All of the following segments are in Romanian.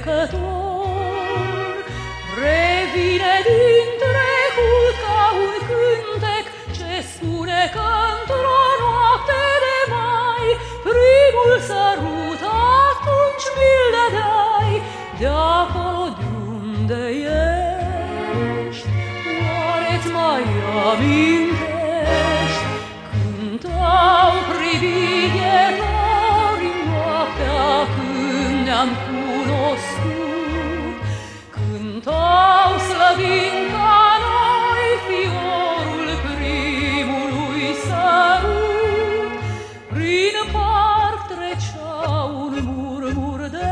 fermecător. Revine din trecut ca un cântec ce spune că într-o noapte de mai primul sărut atunci mi-l dădeai de acolo de-unde ești. Oare-ți mai amintești? Cântau privighetorii noaptea când ne-am cunoscut, cântau slăvind ca noi fiorul primului sărut. Prin parc trecea un murmur de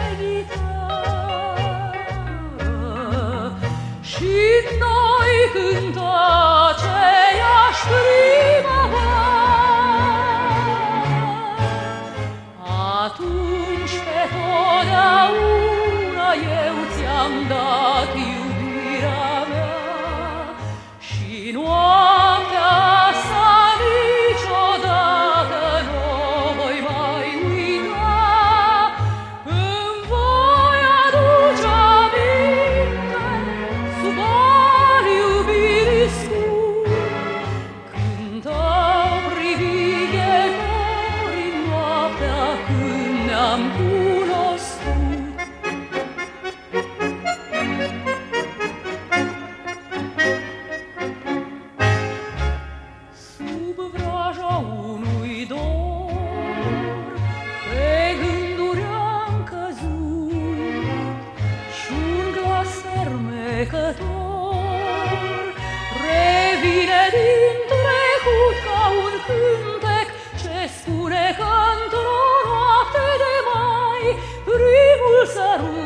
ghitară și noi cânta aceeași primăvară. Atunci pe totdeauna eu ți-am dat iubirea mea și noaptea asta niciodată nu voi mai uita. Îmi voi aduce aminte sub al iubirii scurt. Cântau privighetorii noaptea când ne-am cunoscut. Sub vraja unui dor pe gânduri am căzut și-un glas fermecător revine din trecut ca un cântec ce spune că într-o noapte de mai primul sărut